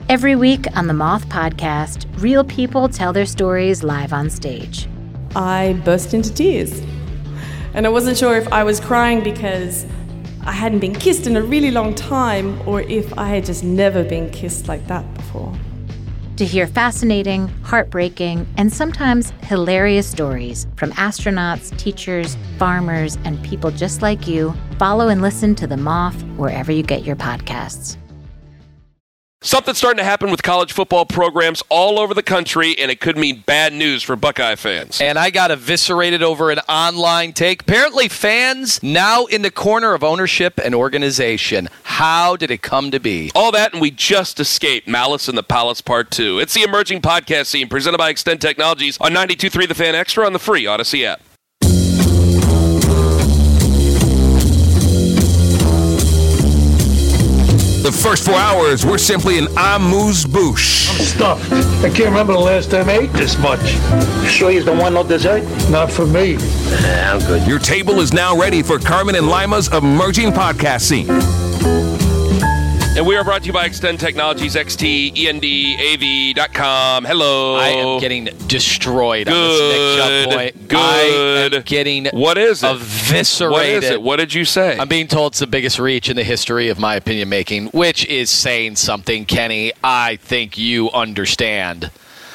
Every week on the Moth Podcast, real people tell their stories live on stage. I burst into tears. And I wasn't sure if I was crying because I hadn't been kissed in a really long time or if I had just never been kissed like that before. To hear fascinating, heartbreaking, and sometimes hilarious stories from astronauts, teachers, farmers, and people just like you, follow and listen to The Moth wherever you get your podcasts. Something's starting to happen with college football programs all over the country, and it could mean bad news for Buckeye fans. And I got eviscerated over an online take. Apparently fans now in the corner of ownership and organization. How did it come to be? All that, and we just escaped Malice in the Palace Part 2. It's the emerging podcast scene presented by Extend Technologies on 92.3 The Fan Extra on the free Odyssey app. The first 4 hours were simply an amuse-bouche. I'm stuffed. I can't remember the last time I ate this much. Sure you don't want no dessert? Not for me. I'm good. Your table is now ready for Carmen and Lima's emerging podcast scene. And we are brought to you by Extend Technologies, XTENDAV.com. Hello. I am getting destroyed on this Nick Chubb point. Good. I am getting What is it? eviscerated. What is it? What did you say? I'm being told it's the biggest reach in the history of my opinion making, which is saying something, Kenny. I think you understand.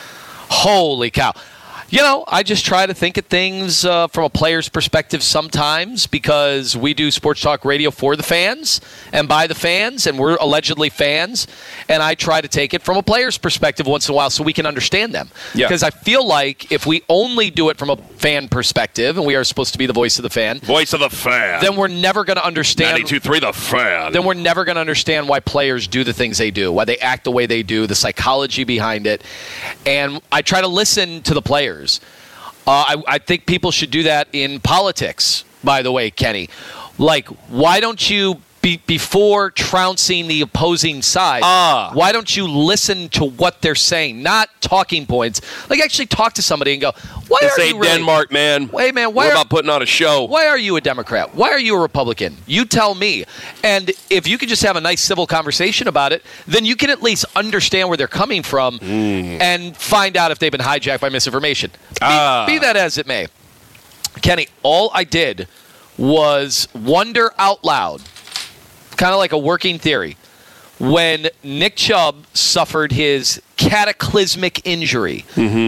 Holy cow. You know, I just try to think of things from a player's perspective sometimes because we do sports talk radio for the fans and by the fans, and we're allegedly fans, and I try to take it from a player's perspective once in a while so we can understand them. Yeah. Because I feel like if we only do it from a fan perspective, and we are supposed to be the voice of the fan, Voice of the Fan. then we're never going to understand. 92.3 The Fan. Then we're never going to understand why players do the things they do, why they act the way they do, the psychology behind it. And I try to listen to the players. I think people should do that in politics, by the way, Kenny. Like, why don't you, before trouncing the opposing side, why don't you listen to what they're saying, not talking points? Like, actually talk to somebody and go, why This are ain't you really, Denmark, man. Hey, man, We're about putting on a show. Why are you a Democrat? Why are you a Republican? You tell me. And if you could just have a nice civil conversation about it, then you can at least understand where they're coming from and find out if they've been hijacked by misinformation. Be that as it may. Kenny, all I did was wonder out loud, kind of like a working theory, when Nick Chubb suffered his cataclysmic injury.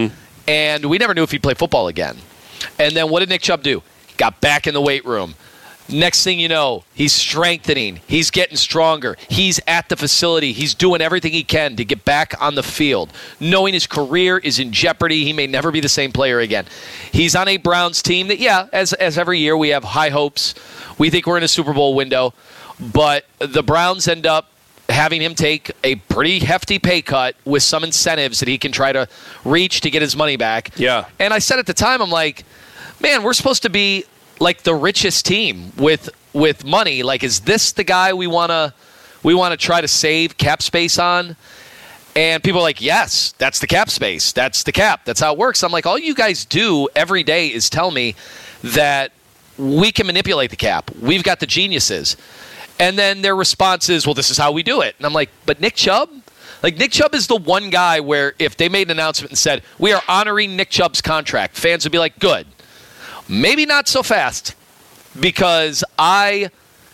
And we never knew if he'd play football again. And then what did Nick Chubb do? Got back in the weight room. Next thing you know, he's strengthening. He's getting stronger. He's at the facility. He's doing everything he can to get back on the field, knowing his career is in jeopardy. He may never be the same player again. He's on a Browns team that, yeah, as every year, we have high hopes. We think we're in a Super Bowl window. But the Browns end up having him take a pretty hefty pay cut with some incentives that he can try to reach to get his money back. Yeah. And I said at the time, I'm like, man, we're supposed to be like the richest team with money. Like, is this the guy we want to try to save cap space on? And people are like, yes, that's the cap space. That's the cap. That's how it works. I'm like, all you guys do every day is tell me that we can manipulate the cap. We've got the geniuses. And then their response is, well, this is how we do it. And I'm like, but Nick Chubb? Like, Nick Chubb is the one guy where if they made an announcement and said, we are honoring Nick Chubb's contract, fans would be like, good. Maybe not so fast. Because I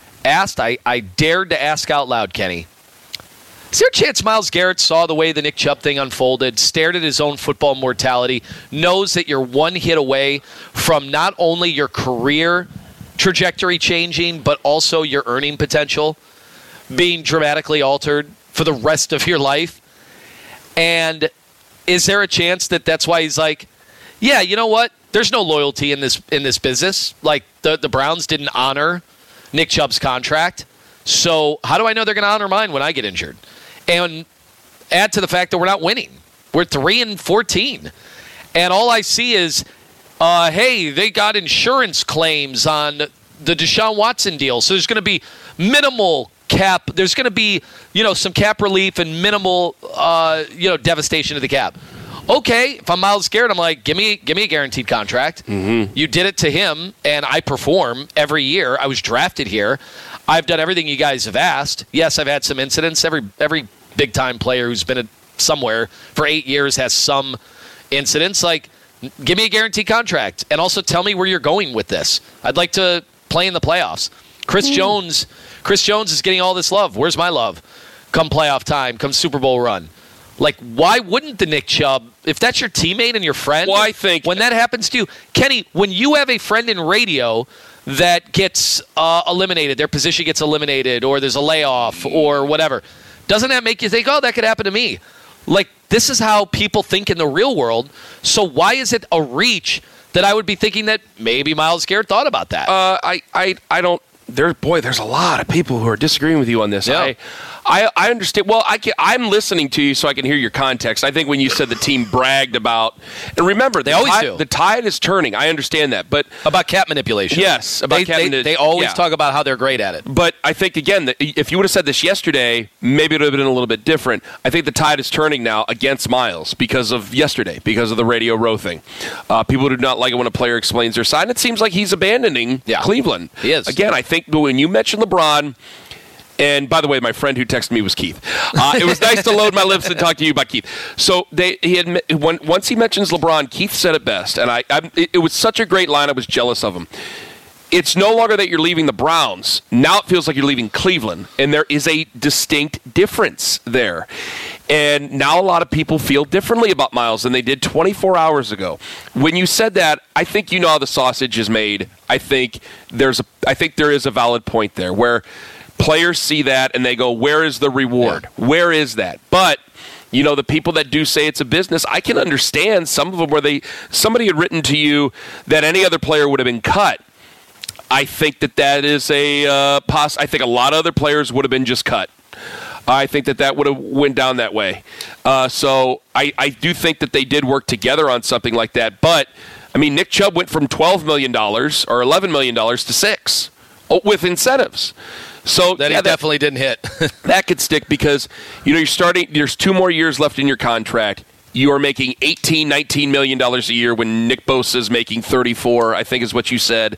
dared to ask out loud, Kenny, is there a chance Myles Garrett saw the way the Nick Chubb thing unfolded, stared at his own football mortality, knows that you're one hit away from not only your career trajectory changing, but also your earning potential being dramatically altered for the rest of your life? And is there a chance that that's why he's like, yeah, you know what? There's no loyalty in this business. Like, the Browns didn't honor Nick Chubb's contract. So how do I know they're going to honor mine when I get injured? And add to the fact that we're not winning. We're 3-14. And all I see is, hey, they got insurance claims on the Deshaun Watson deal. So there's going to be minimal cap. There's going to be, some cap relief and minimal, devastation of the cap. Okay, if I'm Myles Garrett, I'm like, give me a guaranteed contract. Mm-hmm. You did it to him, and I perform every year. I was drafted here. I've done everything you guys have asked. Yes, I've had some incidents. Every big-time player who's been somewhere for 8 years has some incidents. Like, give me a guaranteed contract, and also tell me where you're going with this. I'd like to play in the playoffs. Chris Jones is getting all this love. Where's my love? Come playoff time, come Super Bowl run. Like, why wouldn't the Nick Chubb, if that's your teammate and your friend, well, I think when that happens to you, Kenny, when you have a friend in radio that gets eliminated, their position gets eliminated, or there's a layoff, or whatever, doesn't that make you think, oh, that could happen to me? Like, this is how people think in the real world, so why is it a reach that I would be thinking that maybe Myles Garrett thought about that? I don't. There's a lot of people who are disagreeing with you on this. Yeah. I understand. Well, I'm listening to you so I can hear your context. I think when you said the team bragged about, and remember, they always do. The tide is turning. I understand that, but about cap manipulation. Yes, about cap manipulation. They always talk about how they're great at it. But I think again, that if you would have said this yesterday, maybe it would have been a little bit different. I think the tide is turning now against Myles because of yesterday, because of the Radio Row thing. People do not like it when a player explains their side. And it seems like he's abandoning Cleveland. He is. Again, I think when you mentioned LeBron. And by the way, my friend who texted me was Keith. It was nice to load my lips and talk to you about Keith. So once he mentions LeBron, Keith said it best, and it was such a great line. I was jealous of him. It's no longer that you're leaving the Browns. Now it feels like you're leaving Cleveland, and there is a distinct difference there. And now a lot of people feel differently about Myles than they did 24 hours ago. When you said that, I think you know how the sausage is made. I think there is a valid point there where players see that and they go, where is the reward? Yeah. Where is that? But, you know, the people that do say it's a business, I can understand some of them where somebody had written to you that any other player would have been cut. I think that is I think a lot of other players would have been just cut. I think that would have went down that way. So I do think that they did work together on something like that. But, I mean, Nick Chubb went from $12 million or $11 million to $6 with incentives. So that he definitely didn't hit. That could stick because, you know, you're starting. There's 2 more years left in your contract. You are making $18-19 million a year when Nick Bosa is making 34, I think is what you said.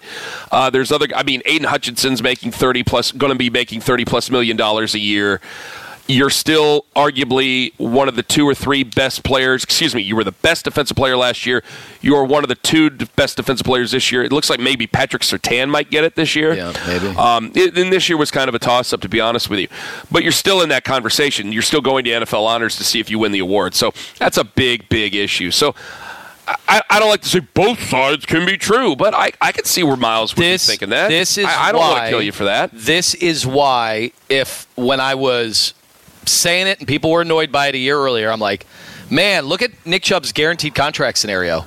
Aiden Hutchinson's making 30 plus, going to be making $30+ million a year. You're still arguably one of the 2 or 3 best players. Excuse me, you were the best defensive player last year. You are one of the 2 best defensive players this year. It looks like maybe Patrick Surtain might get it this year. Yeah, maybe. And this year was kind of a toss-up, to be honest with you. But you're still in that conversation. You're still going to NFL honors to see if you win the award. So that's a big, big issue. So I don't like to say both sides can be true, but I can see where Myles would be thinking that. I don't want to kill you for that. This is why when I was saying it and people were annoyed by it a year earlier, I'm like, man, look at Nick Chubb's guaranteed contract scenario.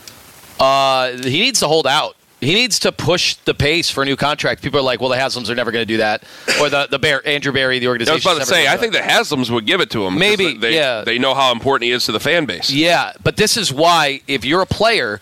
He needs to hold out. He needs to push the pace for a new contract. People are like, well, the Haslams are never going to do that. Or Andrew Berry, the organization. I was about to say, I think the Haslams would give it to him. Maybe, they know how important he is to the fan base. Yeah, but this is why, if you're a player,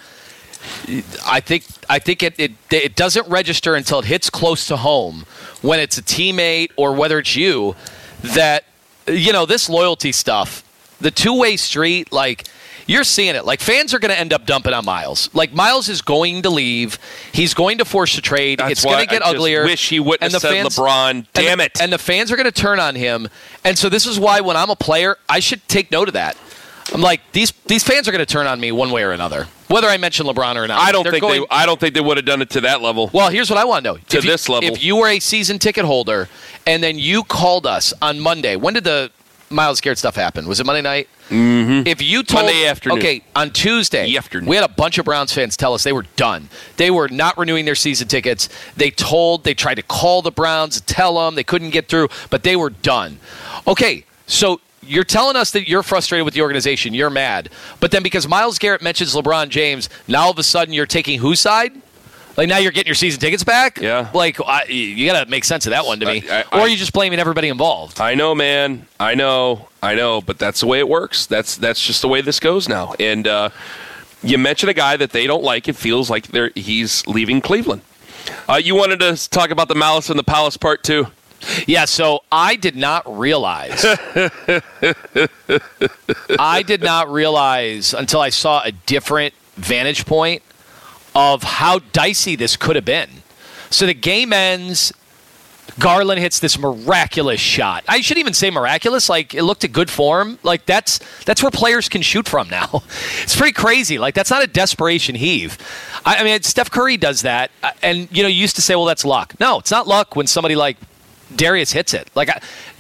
I think it doesn't register until it hits close to home when it's a teammate or whether it's you that, you know, this loyalty stuff, the two-way street, like, you're seeing it. Like, fans are going to end up dumping on Myles. Like, Myles is going to leave. He's going to force a trade. It's going to get uglier. I wish he wouldn't have said LeBron. Damn it. And the fans are going to turn on him. And so this is why when I'm a player, I should take note of that. I'm like, these fans are going to turn on me one way or another, whether I mention LeBron or not. I don't think they would have done it to that level. Well, here's what I want to know. This level. If you were a season ticket holder and then you called us on Monday, when did the Myles Garrett stuff happen? Was it Monday night? Mm-hmm. If you told Monday afternoon. Okay, on Tuesday, we had a bunch of Browns fans tell us they were done. They were not renewing their season tickets. They tried to call the Browns, tell them they couldn't get through, but they were done. Okay, so you're telling us that you're frustrated with the organization, you're mad, but then because Myles Garrett mentions LeBron James, now all of a sudden you're taking whose side? Like, now you're getting your season tickets back? Yeah. Like, you got to make sense of that one to me. Or are you just blaming everybody involved? I know, man. I know. But that's the way it works. That's just the way this goes now. And you mention a guy that they don't like. It feels like he's leaving Cleveland. You wanted to talk about the Malice in the Palace part 2? Yeah, so I did not realize. Until I saw a different vantage point of how dicey this could have been. So the game ends Garland hits this miraculous shot. I shouldn't even say miraculous. Like, it looked a good form. Like, that's where players can shoot from now. It's pretty crazy. Like, that's not a desperation heave. I mean, Steph Curry does that. And, you used to say, well, that's luck. No, it's not luck when somebody like Darius hits it. Like,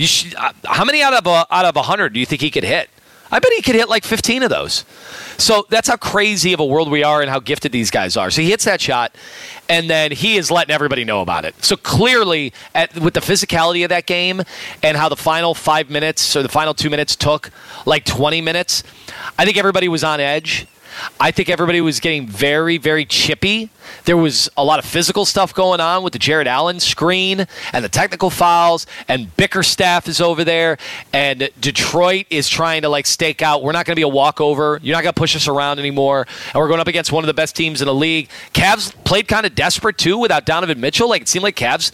how many out of 100 do you think he could hit? I bet he could hit like 15 of those. So that's how crazy of a world we are and how gifted these guys are. So he hits that shot, and then he is letting everybody know about it. So clearly, with the physicality of that game and how the final 5 minutes or the final 2 minutes took like 20 minutes, I think everybody was on edge. I think everybody was getting very, very chippy. There was a lot of physical stuff going on with the Jared Allen screen and the technical fouls, and Bickerstaff is over there, and Detroit is trying to like stake out, we're not going to be a walkover. You're not going to push us around anymore, and we're going up against one of the best teams in the league. Cavs played kind of desperate too without Donovan Mitchell. Like, it seemed like Cavs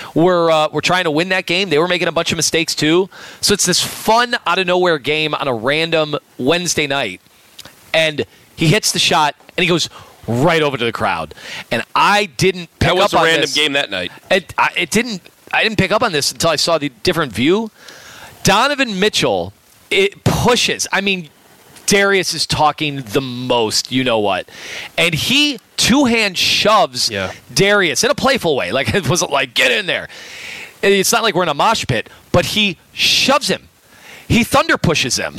were trying to win that game. They were making a bunch of mistakes too. So it's this fun out of nowhere game on a random Wednesday night, and he hits the shot, and he goes right over to the crowd. And I didn't pick up on this. That was a random game that night. I didn't pick up on this until I saw the different view. Donovan Mitchell, it pushes. I mean, Darius is talking the most, you know what. And he two-hand shoves Darius in a playful way. Like, it wasn't like, get in there. It's not like we're in a mosh pit, but he shoves him. He thunder pushes him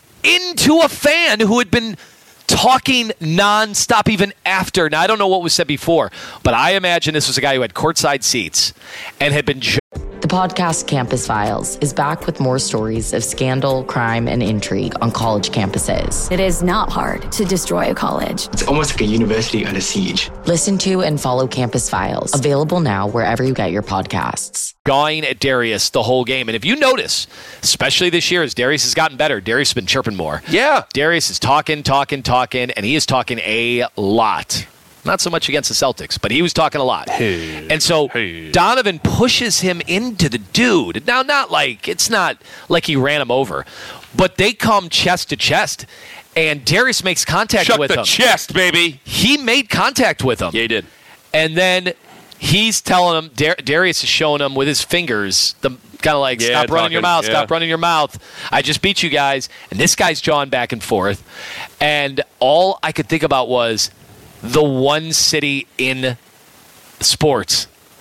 into a fan who had been talking nonstop even after. Now, I don't know what was said before, but I imagine this was a guy who had courtside seats and had been... The podcast Campus Files is back with more stories of scandal, crime, and intrigue on college campuses. It is not hard to destroy a college. It's almost like a university under siege. Listen to and follow Campus Files. Available now wherever you get your podcasts. Jawing at Darius the whole game. And if you notice, especially this year as Darius has gotten better, Darius has been chirping more. Yeah. Darius is talking, and he is talking a lot. Not so much against the Celtics, but he was talking a lot. And so Donovan pushes him into the dude. Now, it's not like he ran him over, but they come chest to chest, and Darius makes contact with him. Shut the chest, baby. He made contact with him. Yeah, he did. And then he's telling him, Darius is showing him with his fingers, kind of like, stop running your mouth, stop running your mouth. I just beat you guys. And this guy's jawing back and forth. And all I could think about was the one city in sports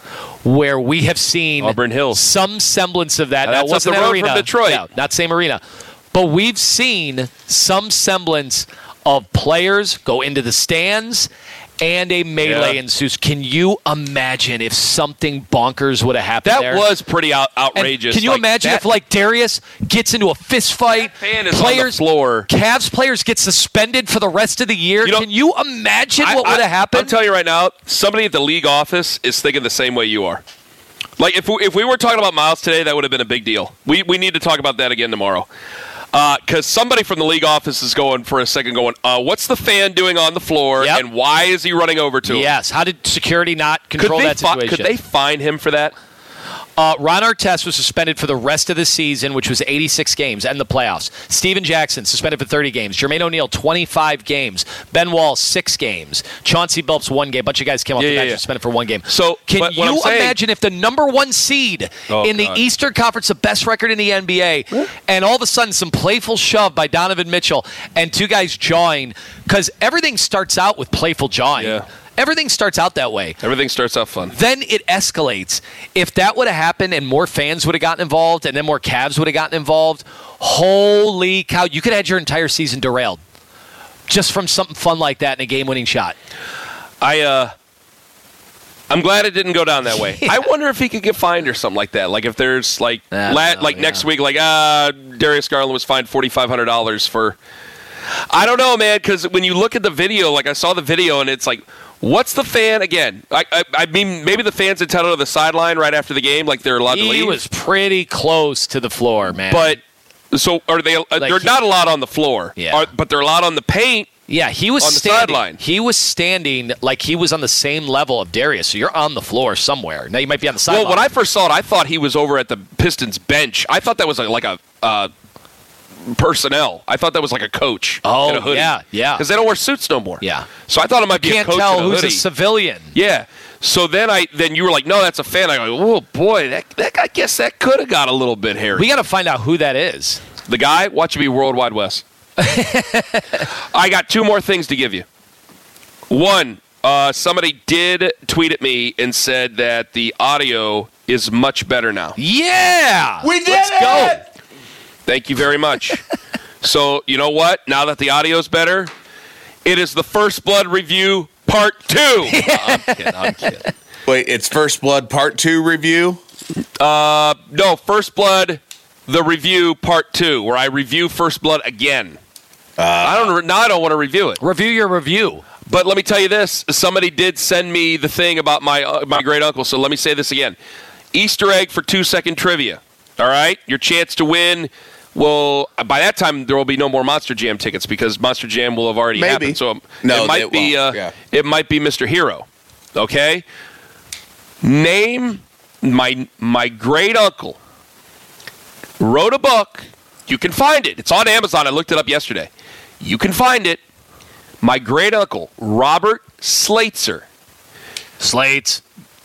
where we have seen Auburn Hills, some semblance of that. Now, that's wasn't up the road arena. from Detroit. No, not same arena. But we've seen some semblance of players go into the stands and a melee ensues. Can you imagine if something bonkers would have happened there? That was pretty outrageous. And can you imagine if, like, Darius gets into a fist fight? Fan is on the floor. Cavs players get suspended for the rest of the year. Can you imagine what would have happened? I'm telling you right now, somebody at the league office is thinking the same way you are. Like, if we were talking about Miles today, that would have been a big deal. We need to talk about that again tomorrow. Because somebody from the league office is going for a second going, what's the fan doing on the floor, and why is he running over to him? Yes. How did security not control that situation? Could they fine him for that? Ron Artest was suspended for the rest of the season, which was 86 games, and the playoffs. Steven Jackson suspended for 30 games. Jermaine O'Neal, 25 games. Ben Wall, 6 games. Chauncey Billups, 1 game. A bunch of guys came off the bench suspended for 1 game. So, can you imagine if the number 1 seed in the Eastern Conference, the best record in the NBA, and all of a sudden some playful shove by Donovan Mitchell and 2 guys jawing, because everything starts out with playful jawing. Yeah. Everything starts out that way. Everything starts out fun. Then it escalates. If that would have happened and more fans would have gotten involved and then more Cavs would have gotten involved, holy cow, you could have had your entire season derailed just from something fun like that in a game-winning shot. I'm glad it didn't go down that way. I wonder if he could get fined or something like that. Like if there's next week, Darius Garland was fined $4,500 for... I don't know, man, because when you look at the video, like I saw the video and it's like, what's the fan again? I mean, maybe the fans entitled to the sideline right after the game, like they're allowed to leave. He was pretty close to the floor, man. But so are they? They're not allowed on the floor, but they're allowed on the paint. Yeah, he was on the sideline. He was standing like he was on the same level of Darius. So you're on the floor somewhere. Now you might be on the sideline. Well, when I first saw it, I thought he was over at the Pistons bench. I thought that was like a personnel. I thought that was like a coach in a hoodie. Yeah. Because they don't wear suits no more. Yeah. So I thought it might be a coach in a hoodie. Can't tell who's a civilian. Yeah. So then you were like, no, that's a fan. I go, oh boy, that I guess that could have got a little bit hairy. We got to find out who that is. The guy, watch it be World Wide Wes. I got 2 more things to give you. One, somebody did tweet at me and said that the audio is much better now. Yeah! Let's go. Thank you very much. So, you know what? Now that the audio is better, it is the First Blood review part 2. I'm kidding. Wait, it's First Blood Part 2 review? No, First Blood, the review part 2, where I review First Blood again. I don't want to review it. Review your review. But let me tell you this. Somebody did send me the thing about my great uncle, so let me say this again. Easter egg for 2-second trivia. All right? Your chance to win. Well, by that time, there will be no more Monster Jam tickets because Monster Jam will have already happened. So it might be Mr. Hero. Okay? Name my great uncle wrote a book. You can find it. It's on Amazon. I looked it up yesterday. You can find it. My great uncle, Robert Slater. Slates.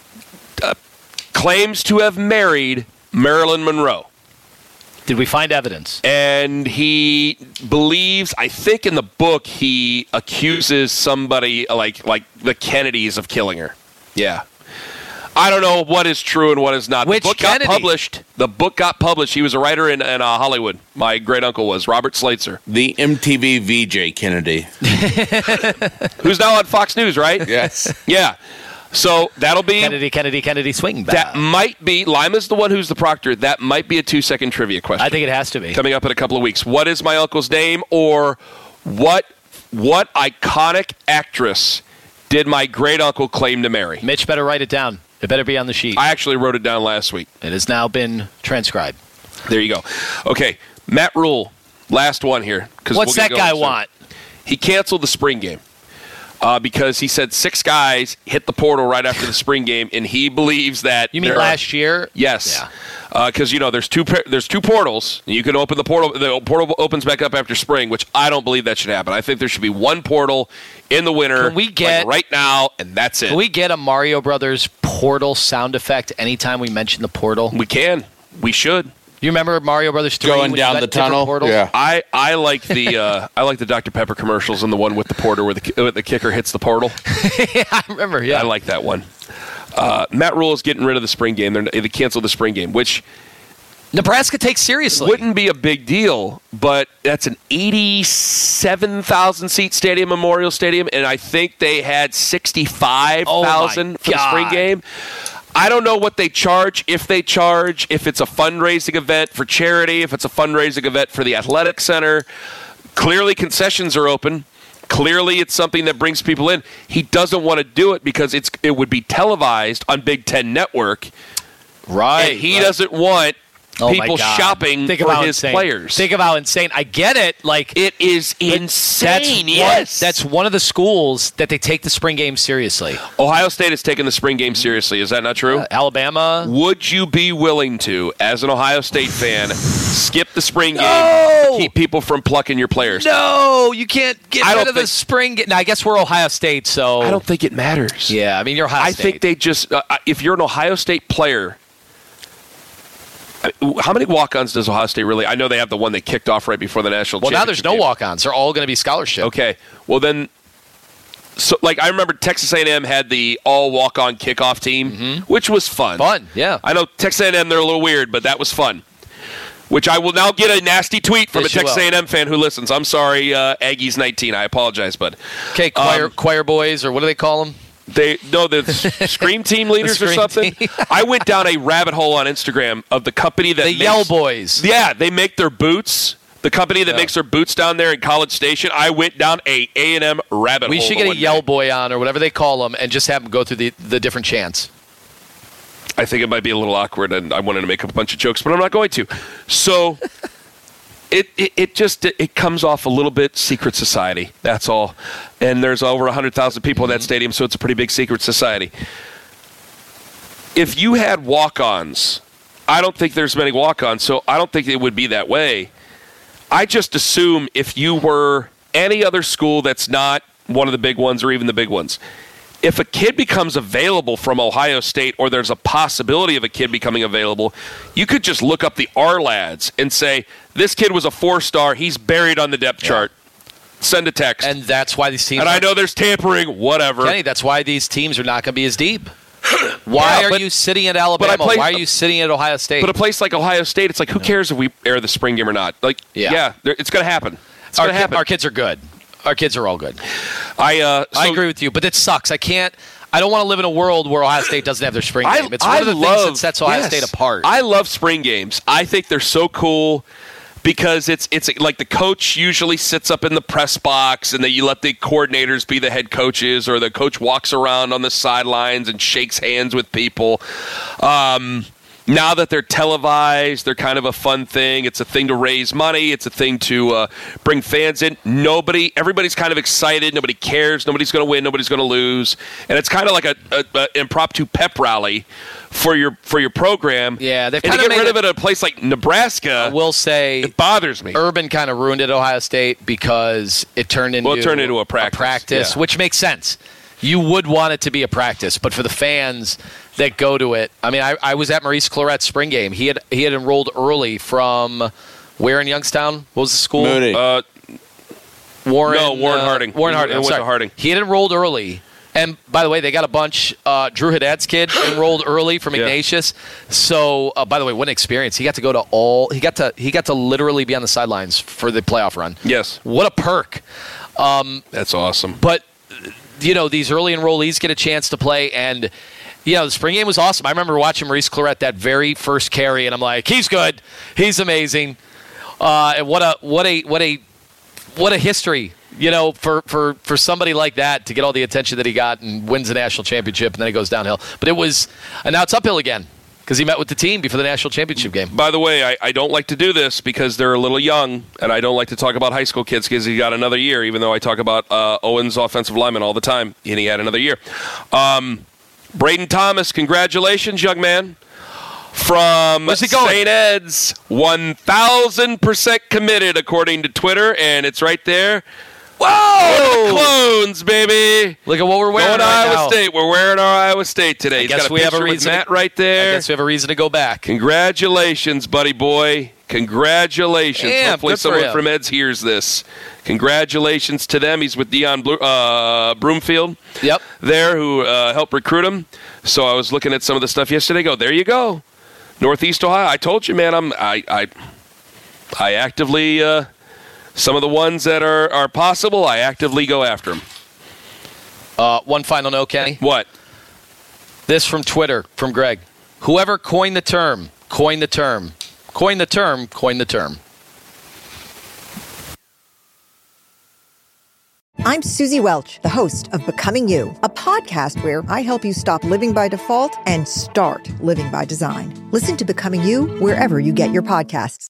Claims to have married Marilyn Monroe. Did we find evidence? And he believes, I think in the book, he accuses somebody like the Kennedys of killing her. Yeah. I don't know what is true and what is not. Which the book Kennedy? got published. The book got published. He was a writer in Hollywood. My great uncle was Robert Slater. The MTV VJ Kennedy. Who's now on Fox News, right? Yes. Yeah. So that'll be Kennedy swing back. That might be Lima's the one who's the proctor. That might be a 2-second trivia question. I think it has to be coming up in a couple of weeks. What is my uncle's name, or what iconic actress did my great uncle claim to marry? Mitch better write it down. It better be on the sheet. I actually wrote it down last week. It has now been transcribed. There you go. Okay, Matt Rule, last one here. What's that guy want? He canceled the spring game. Because he said 6 guys hit the portal right after the spring game, and he believes that. You mean last year? Yes. Yeah. Because there's two portals. You can open the portal. The portal opens back up after spring, which I don't believe that should happen. I think there should be one portal in the winter. Can we get right now, and that's it. Can we get a Mario Brothers portal sound effect anytime we mention the portal? We can. We should. You remember Mario Brothers 3 going down the tunnel? Yeah. I like the Dr. Pepper commercials and the one with the porter where the kicker hits the portal. Yeah, I remember. Yeah, I like that one. Matt Rule is getting rid of the spring game. They canceled the spring game, which Nebraska takes seriously. Wouldn't be a big deal, but that's an 87,000 seat stadium, Memorial Stadium, and I think they had 65,000 for the spring game. I don't know what they charge, if it's a fundraising event for charity, if it's a fundraising event for the athletic center. Clearly concessions are open. Clearly it's something that brings people in. He doesn't want to do it because it would be televised on Big Ten Network. Right. And he doesn't want people shopping for his players. Think of how insane. I get it. Like, it is insane. That's one of the schools that they take the spring game seriously. Ohio State has taken the spring game seriously. Is that not true? Alabama. Would you be willing to, as an Ohio State fan, skip the spring game to keep people from plucking your players? No, you can't get rid of the spring game. Now, I guess we're Ohio State, so I don't think it matters. Yeah, I mean, you're Ohio State. I think they just if you're an Ohio State player. How many walk-ons does Ohio State really? I know they have the one they kicked off right before the national championship. Well, now there's no walk-ons. They're all going to be scholarship. Okay. Well, then, so I remember Texas A&M had the all walk-on kickoff team, which was fun. Fun, yeah. I know Texas A&M, they're a little weird, but that was fun. Which I will now get a nasty tweet from a Texas A&M fan who listens. I'm sorry, Aggies 19. I apologize, bud. Okay, choir boys, or what do they call them? The Scream Team leaders or something. I went down a rabbit hole on Instagram of the company that Yell Boys. Yeah, they make their boots. The company that makes their boots down there in College Station. I went down a A&M rabbit hole. We should get a Yell Boy on, or whatever they call them, and just have them go through the different chants. I think it might be a little awkward, and I wanted to make up a bunch of jokes, but I'm not going to. So it comes off a little bit secret society. That's all. And there's over 100,000 people in that stadium, so it's a pretty big secret society. If you had walk-ons, I don't think there's many walk-ons, so I don't think it would be that way. I just assume if you were any other school that's not one of the big ones or even the big ones, if a kid becomes available from Ohio State, or there's a possibility of a kid becoming available, you could just look up the R-Lads and say, this kid was a 4-star, he's buried on the depth chart. Send a text. And that's why these teams... And I know there's tampering, whatever. Kenny, that's why these teams are not going to be as deep. Why are you sitting at Alabama? Why are you sitting at Ohio State? But a place like Ohio State, it's like, who cares if we air the spring game or not? Like, it's going to happen. It's going to happen. Our kids are good. Our kids are all good. I agree with you, but it sucks. I don't want to live in a world where Ohio State doesn't have their spring game. It's one of the things that sets Ohio State apart. I love spring games. I think they're so cool because it's like the coach usually sits up in the press box and you let the coordinators be the head coaches, or the coach walks around on the sidelines and shakes hands with people. Now that they're televised, they're kind of a fun thing. It's a thing to raise money. It's a thing to bring fans in. Everybody's kind of excited. Nobody cares. Nobody's going to win. Nobody's going to lose. And it's kind of like an impromptu pep rally for your program. Yeah, they've kind of get rid of it at a place like Nebraska. I will say it bothers me. Urban kind of ruined it at Ohio State because it turned into a practice, which makes sense. You would want it to be a practice, but for the fans that go to it, I mean, I was at Maurice Claret's spring game. He had enrolled early from where in Youngstown? What was the school? Mooney. Warren Harding. Warren Harding. Went to Harding. He had enrolled early. And by the way, they got a bunch. Drew Haddad's kid enrolled early from Ignatius. So, by the way, what an experience! He got to go to all. He got to literally be on the sidelines for the playoff run. Yes. What a perk! That's awesome. But these early enrollees get a chance to play, and the spring game was awesome. I remember watching Maurice Claret that very first carry, and I'm like, he's good, he's amazing. And what a history. For somebody like that to get all the attention that he got and wins the national championship, and then he goes downhill. But now it's uphill again because he met with the team before the national championship game. By the way, I don't like to do this because they're a little young, and I don't like to talk about high school kids because he got another year, even though I talk about Owens' offensive lineman all the time, and he had another year. Braden Thomas, congratulations, young man. From St. Ed's, 1,000% committed according to Twitter, and it's right there. Whoa! The clones, baby. Look at what we're wearing Going to right Iowa now. State. We're wearing our Iowa State today. He's got a picture with Matt right there. I guess we have a reason to go back. Congratulations, buddy boy. Congratulations. Damn, hopefully someone from Ed's hears this. Congratulations to them. He's with Dion Broomfield there, who helped recruit him. So I was looking at some of the stuff yesterday. There you go. Northeast Ohio. I told you, man, I actively some of the ones that are possible, I actively go after them. One final note, Kenny. What? This from Twitter, from Greg. Whoever coined the term, coined the term. Coined the term, coined the term. I'm Susie Welch, the host of Becoming You, a podcast where I help you stop living by default and start living by design. Listen to Becoming You wherever you get your podcasts.